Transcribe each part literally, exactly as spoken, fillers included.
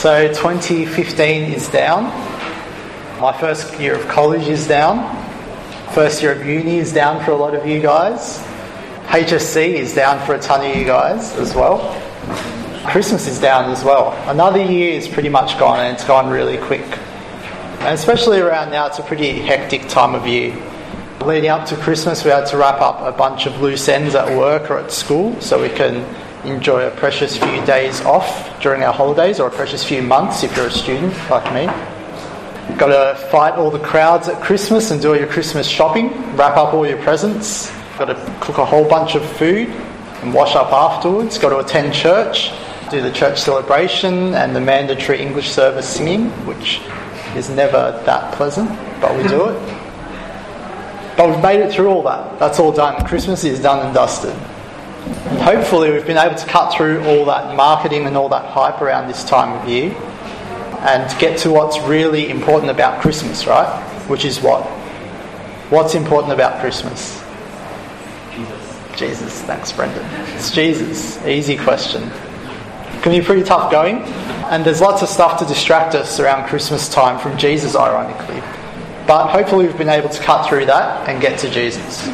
So twenty fifteen is down. My first year of college is down. First year of uni is down for a lot of you guys. H S C is down for a ton of you guys as well. Christmas is down as well. Another year is pretty much gone, and it's gone really quick. And especially around now, it's a pretty hectic time of year. Leading up to Christmas, we had to wrap up a bunch of loose ends at work or at school so we can enjoy a precious few days off during our holidays, or a precious few months if you're a student like me. Got to fight all the crowds at Christmas and do all your Christmas shopping, wrap up all your presents. Got to cook a whole bunch of food and wash up afterwards. Got to attend church, do the church celebration and the mandatory English service singing, which is never that pleasant, but we do it. But we've made it through all that. That's all done. Christmas is done and dusted. And hopefully we've been able to cut through all that marketing and all that hype around this time of year and get to what's really important about Christmas, right? Which is what? What's important about Christmas? Jesus. Jesus. Thanks, Brendan. It's Jesus. Easy question. Can be pretty tough going. And there's lots of stuff to distract us around Christmas time from Jesus, ironically. But hopefully we've been able to cut through that and get to Jesus.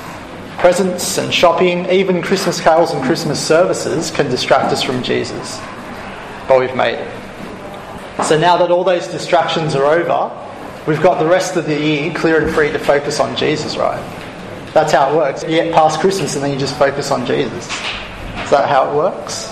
Presents and shopping, even Christmas carols and Christmas services can distract us from Jesus. But we've made it. So now that all those distractions are over, we've got the rest of the year clear and free to focus on Jesus, right? That's how it works. You get past Christmas and then you just focus on Jesus. Is that how it works?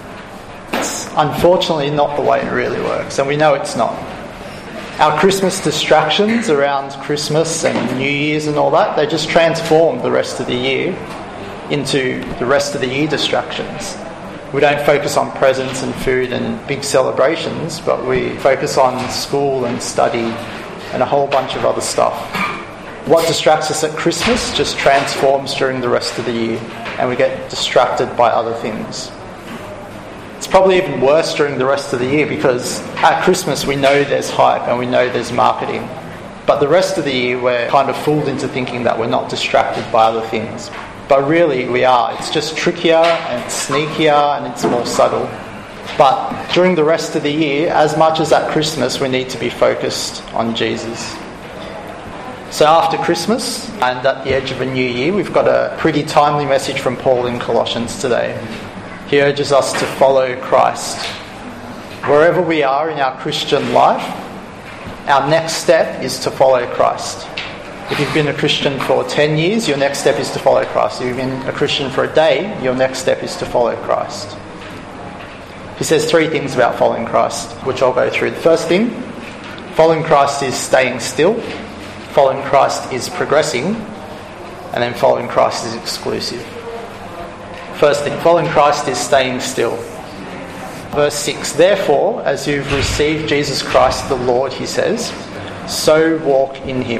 It's unfortunately not the way it really works, and we know it's not. Our Christmas distractions around Christmas and New Year's and all that, they just transform the rest of the year into the rest of the year distractions. We don't focus on presents and food and big celebrations, but we focus on school and study and a whole bunch of other stuff. What distracts us at Christmas just transforms during the rest of the year, and we get distracted by other things. It's probably even worse during the rest of the year because at Christmas we know there's hype and we know there's marketing. But the rest of the year we're kind of fooled into thinking that we're not distracted by other things. But really we are. It's just trickier and it's sneakier and it's more subtle. But during the rest of the year, as much as at Christmas, we need to be focused on Jesus. So after Christmas and at the edge of a new year, we've got a pretty timely message from Paul in Colossians today. He urges us to follow Christ. Wherever we are in our Christian life, our next step is to follow Christ. If you've been a Christian for ten years, your next step is to follow Christ. If you've been a Christian for a day, your next step is to follow Christ. He says three things about following Christ, which I'll go through. The first thing, following Christ is staying still. Following Christ is progressing. And then following Christ is exclusive. First thing, following Christ is staying still. Verse six, therefore, as you've received Jesus Christ the Lord, he says, so walk in him.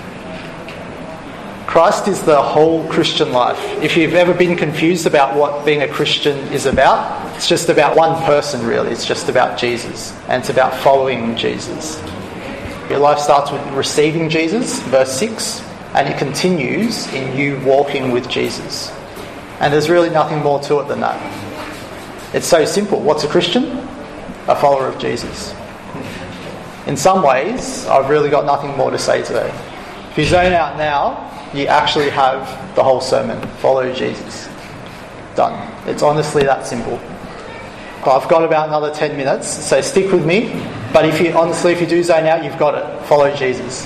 Christ is the whole Christian life. If you've ever been confused about what being a Christian is about, it's just about one person really. It's just about Jesus. And it's about following Jesus. Your life starts with receiving Jesus, verse six, and it continues in you walking with Jesus. And there's really nothing more to it than that. It's so simple. What's a Christian? A follower of Jesus. In some ways, I've really got nothing more to say today. If you zone out now, you actually have the whole sermon. Follow Jesus. Done. It's honestly that simple. I've got about another ten minutes, so stick with me. But if you honestly, if you do zone out, you've got it. Follow Jesus.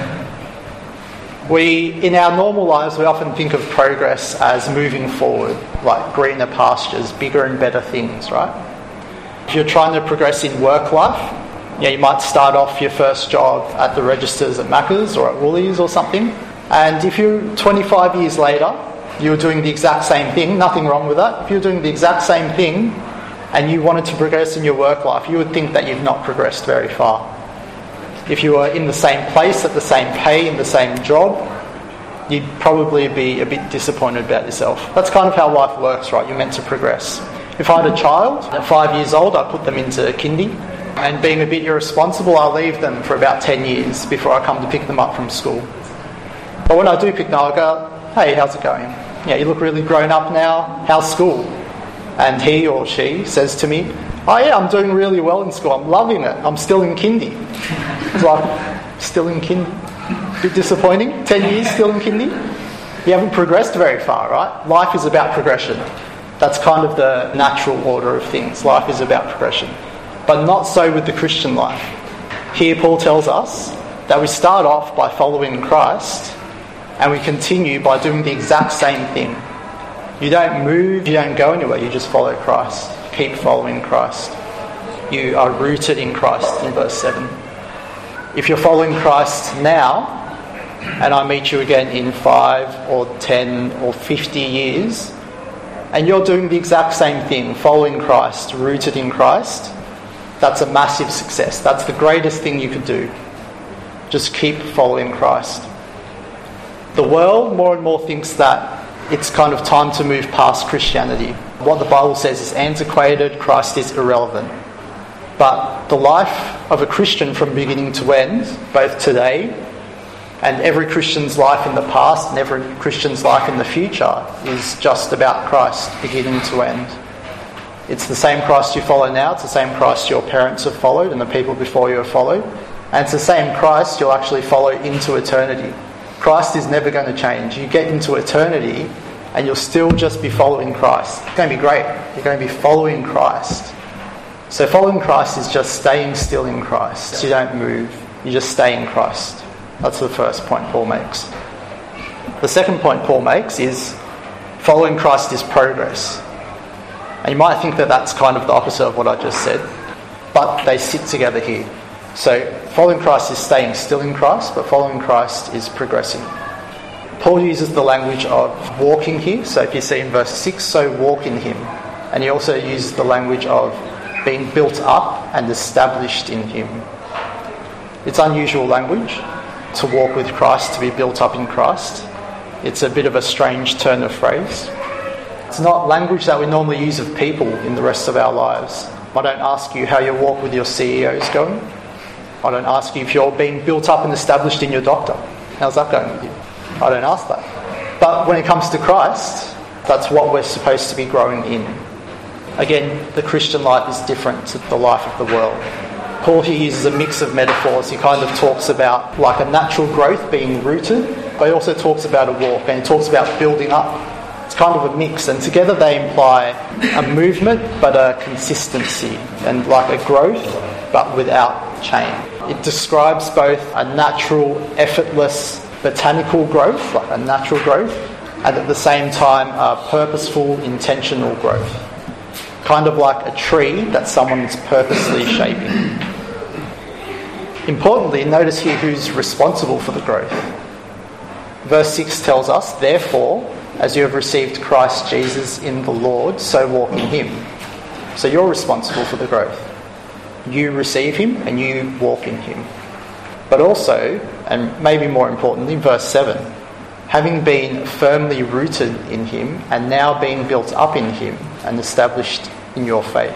We, in our normal lives, we often think of progress as moving forward, like greener pastures, bigger and better things, right? If you're trying to progress in work life, yeah, you might start off your first job at the registers at Macca's or at Woolies or something. And if you're twenty-five years later, you're doing the exact same thing, nothing wrong with that. If you're doing the exact same thing and you wanted to progress in your work life, you would think that you've not progressed very far. If you were in the same place, at the same pay, in the same job, you'd probably be a bit disappointed about yourself. That's kind of how life works, right? You're meant to progress. If I had a child at five years old, I'd put them into kindy. And being a bit irresponsible, I'll leave them for about ten years before I come to pick them up from school. But when I do pick them up, I go, hey, how's it going? Yeah, you look really grown up now. How's school? And he or she says to me, Oh yeah, I'm doing really well in school. I'm loving it. I'm still in kindy. It's like, still in kindy. A bit disappointing. Ten years still in kindy. You haven't progressed very far, right? Life is about progression. That's kind of the natural order of things. Life is about progression. But not so with the Christian life. Here Paul tells us that we start off by following Christ and we continue by doing the exact same thing. You don't move, you don't go anywhere, you just follow Christ. Keep following Christ. You are rooted in Christ in verse seven. If you're following Christ now, and I meet you again in five or ten or fifty years, and you're doing the exact same thing, following Christ, rooted in Christ, that's a massive success. That's the greatest thing you could do. Just keep following Christ. The world more and more thinks that it's kind of time to move past Christianity. What the Bible says is antiquated, Christ is irrelevant. But the life of a Christian from beginning to end, both today and every Christian's life in the past and every Christian's life in the future, is just about Christ, beginning to end. It's the same Christ you follow now, it's the same Christ your parents have followed and the people before you have followed, and it's the same Christ you'll actually follow into eternity. Christ is never going to change. You get into eternity and you'll still just be following Christ. It's going to be great. You're going to be following Christ. So following Christ is just staying still in Christ. You don't move, you just stay in Christ. That's the first point Paul makes. The second point Paul makes is following Christ is progress. And you might think that that's kind of the opposite of what I just said, but they sit together here. So following Christ is staying still in Christ, but following Christ is progressing. Paul uses the language of walking here. So if you see in verse six, so walk in him. And he also uses the language of being built up and established in him. It's unusual language to walk with Christ, to be built up in Christ. It's a bit of a strange turn of phrase. It's not language that we normally use of people in the rest of our lives. I don't ask you how your walk with your C E O is going. I don't ask you if you're being built up and established in your doctor. How's that going with you? I don't ask that. But when it comes to Christ, that's what we're supposed to be growing in. Again, the Christian life is different to the life of the world. Paul here uses a mix of metaphors. He kind of talks about like a natural growth being rooted, but he also talks about a walk, and he talks about building up. It's kind of a mix, and together they imply a movement but a consistency, and like a growth but without change. It describes both a natural, effortless, botanical growth, like a natural growth, and at the same time a purposeful, intentional growth. Kind of like a tree that someone's purposely shaping. Importantly, notice here who's responsible for the growth. Verse six tells us, therefore, as you have received Christ Jesus in the Lord, so walk in him. So you're responsible for the growth. You receive him and you walk in him. But also, and maybe more importantly, verse seven, having been firmly rooted in him and now being built up in him and established in your faith.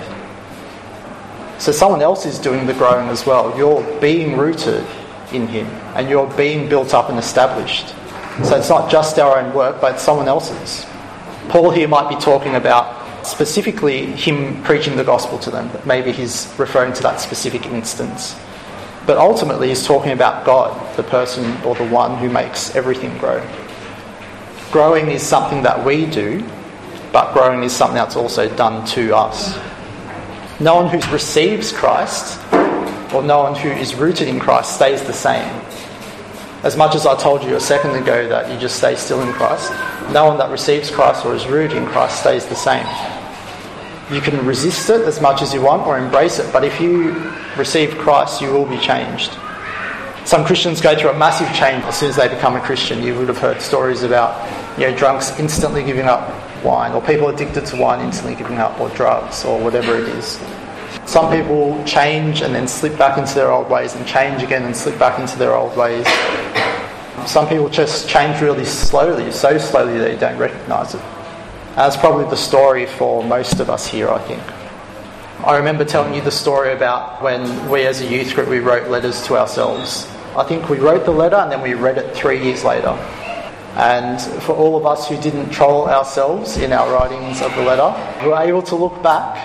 So someone else is doing the growing as well. You're being rooted in him and you're being built up and established. So it's not just our own work, but it's someone else's. Paul here might be talking about specifically him preaching the gospel to them. Maybe he's referring to that specific instance. But ultimately he's talking about God, the person or the one who makes everything grow. Growing is something that we do, but growing is something that's also done to us. No one who receives Christ, or no one who is rooted in Christ, stays the same. As much as I told you a second ago that you just stay still in Christ, no one that receives Christ or is rooted in Christ stays the same. You can resist it as much as you want or embrace it, but if you receive Christ, you will be changed. Some Christians go through a massive change as soon as they become a Christian. You would have heard stories about, you know, drunks instantly giving up wine, or people addicted to wine instantly giving up, or drugs, or whatever it is. Some people change and then slip back into their old ways, and change again and slip back into their old ways. Some people just change really slowly, so slowly that you don't recognise it. That's probably the story for most of us here, I think. I remember telling you the story about when we as a youth group, we wrote letters to ourselves. I think we wrote the letter and then we read it three years later. And for all of us who didn't troll ourselves in our writings of the letter, we were able to look back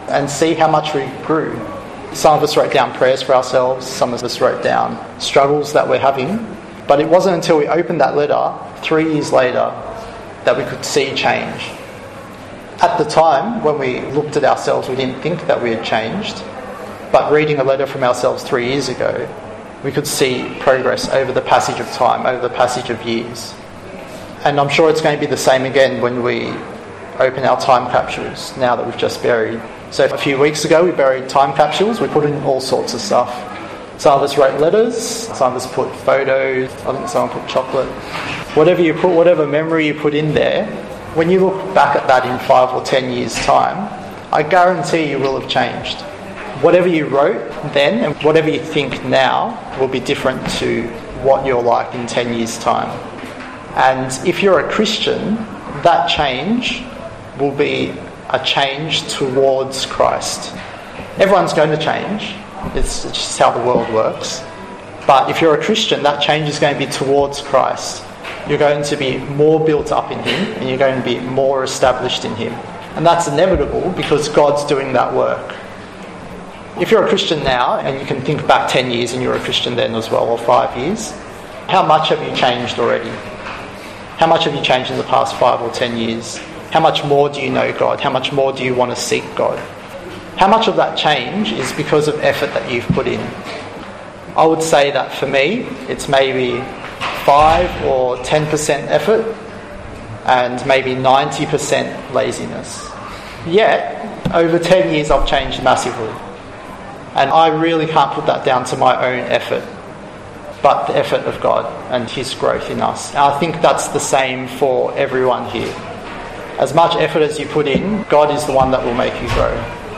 and see how much we grew. Some of us wrote down prayers for ourselves, some of us wrote down struggles that we're having, but it wasn't until we opened that letter, three years later, that we could see change. At the time, when we looked at ourselves, we didn't think that we had changed, but reading a letter from ourselves three years ago, we could see progress over the passage of time, over the passage of years. And I'm sure it's going to be the same again when we open our time capsules, now that we've just buried. So a few weeks ago we buried time capsules, we put in all sorts of stuff. Some of us wrote letters, some of us put photos, I think someone put chocolate. Whatever you put, whatever memory you put in there, when you look back at that in five or ten years' time, I guarantee you will have changed. Whatever you wrote then and whatever you think now will be different to what you're like in ten years' time. And if you're a Christian, that change will be a change towards Christ. Everyone's going to change. It's just how the world works. But if you're a Christian, that change is going to be towards Christ. You're going to be more built up in Him and you're going to be more established in Him. And that's inevitable because God's doing that work. If you're a Christian now, and you can think back ten years and you're a Christian then as well, or five years, how much have you changed already? How much have you changed in the past five or ten years? How much more do you know God? How much more do you want to seek God? How much of that change is because of effort that you've put in? I would say that for me, it's maybe five or ten percent effort and maybe ninety percent laziness. Yet, over ten years I've changed massively. And I really can't put that down to my own effort, but the effort of God and His growth in us. And I think that's the same for everyone here. As much effort as you put in, God is the one that will make you grow.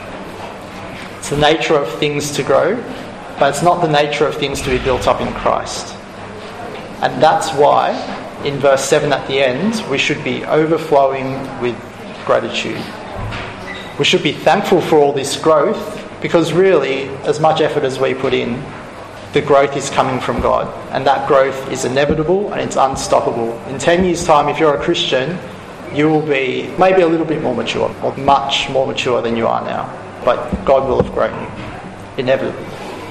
It's the nature of things to grow, but it's not the nature of things to be built up in Christ. And that's why, in verse seven at the end, we should be overflowing with gratitude. We should be thankful for all this growth, because really, as much effort as we put in, the growth is coming from God. And that growth is inevitable and it's unstoppable. In ten years' time, if you're a Christian, you will be maybe a little bit more mature, or much more mature than you are now. But God will have grown you, inevitably.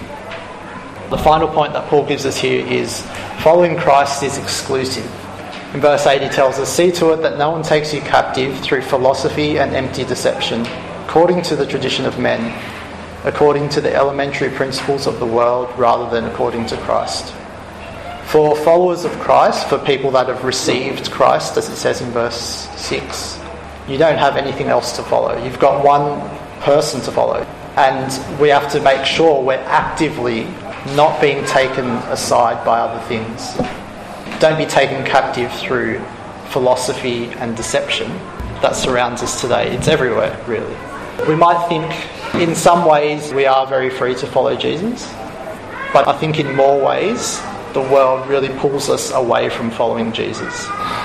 The final point that Paul gives us here is following Christ is exclusive. In verse eight he tells us, "See to it that no one takes you captive through philosophy and empty deception, according to the tradition of men, according to the elementary principles of the world, rather than according to Christ." For followers of Christ, for people that have received Christ, as it says in verse six, you don't have anything else to follow. You've got one person to follow. And we have to make sure we're actively not being taken aside by other things. Don't be taken captive through philosophy and deception that surrounds us today. It's everywhere, really. We might think in some ways we are very free to follow Jesus, but I think in more ways the world really pulls us away from following Jesus.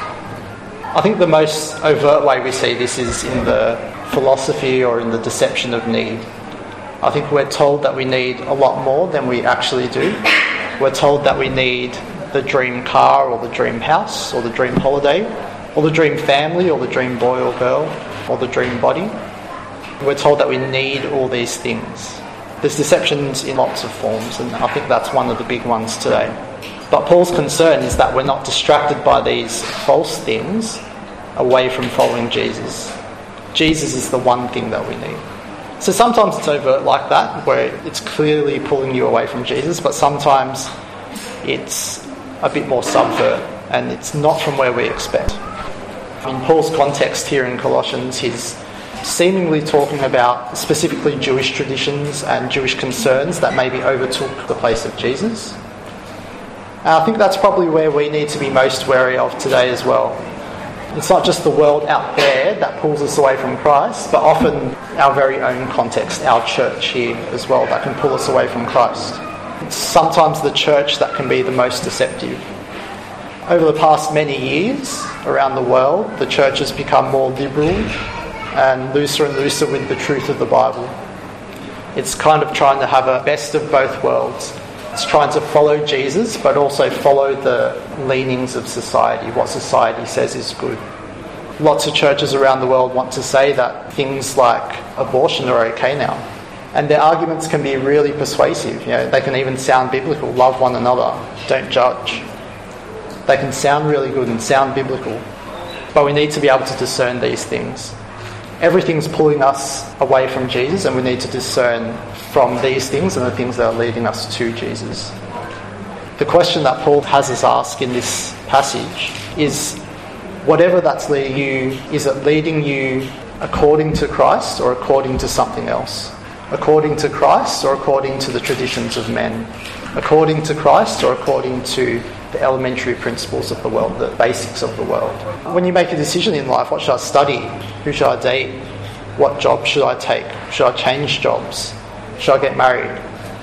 I think the most overt way we see this is in the philosophy or in the deception of need. I think we're told that we need a lot more than we actually do. We're told that we need the dream car or the dream house or the dream holiday or the dream family or the dream boy or girl or the dream body. We're told that we need all these things. There's deceptions in lots of forms, and I think that's one of the big ones today. But Paul's concern is that we're not distracted by these false things away from following Jesus. Jesus is the one thing that we need. So sometimes it's overt like that, where it's clearly pulling you away from Jesus, but sometimes it's a bit more subvert, and it's not from where we expect. In Paul's context here in Colossians, he's seemingly talking about specifically Jewish traditions and Jewish concerns that maybe overtook the place of Jesus. And I think that's probably where we need to be most wary of today as well. It's not just the world out there that pulls us away from Christ, but often our very own context, our church here as well, that can pull us away from Christ. It's sometimes the church that can be the most deceptive. Over the past many years around the world, the church has become more liberal and looser and looser with the truth of the Bible. It's kind of trying to have a best of both worlds. It's trying to follow Jesus, but also follow the leanings of society, what society says is good. Lots of churches around the world want to say that things like abortion are okay now. And their arguments can be really persuasive. You know, they can even sound biblical. Love one another. Don't judge. They can sound really good and sound biblical. But we need to be able to discern these things. Everything's pulling us away from Jesus, and we need to discern from these things and the things that are leading us to Jesus. The question that Paul has us ask in this passage is, whatever that's leading you, is it leading you according to Christ or according to something else? According to Christ or according to the traditions of men? According to Christ or according to the elementary principles of the world, the basics of the world? When you make a decision in life, what should I study? Who should I date? What job should I take? Should I change jobs? Should I get married?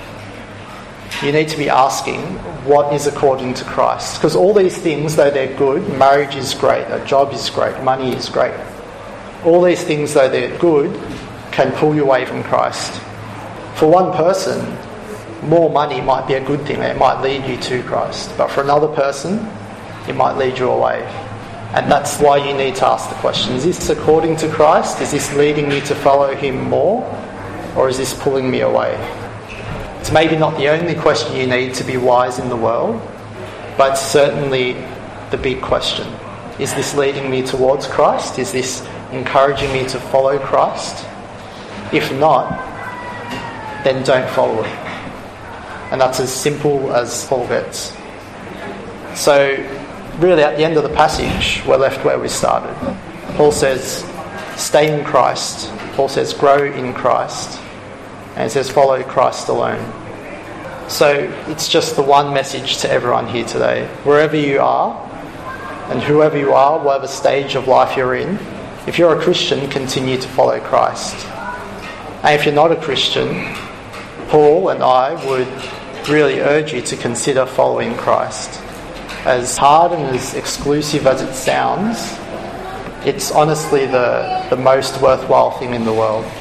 You need to be asking, what is according to Christ? Because all these things, though they're good, marriage is great, a job is great, money is great. All these things, though they're good, can pull you away from Christ. For one person, more money might be a good thing. It might lead you to Christ. But for another person, it might lead you away. And that's why you need to ask the question, is this according to Christ? Is this leading me to follow him more? Or is this pulling me away? It's maybe not the only question you need to be wise in the world, but certainly the big question. Is this leading me towards Christ? Is this encouraging me to follow Christ? If not, then don't follow it. And that's as simple as Paul gets. So, really at the end of the passage, we're left where we started. Paul says, stay in Christ. Paul says, grow in Christ. And it says, follow Christ alone. So, it's just the one message to everyone here today. Wherever you are, and whoever you are, whatever stage of life you're in, if you're a Christian, continue to follow Christ. And if you're not a Christian, Paul and I would really urge you to consider following Christ. As hard and as exclusive as it sounds, it's honestly the, the most worthwhile thing in the world.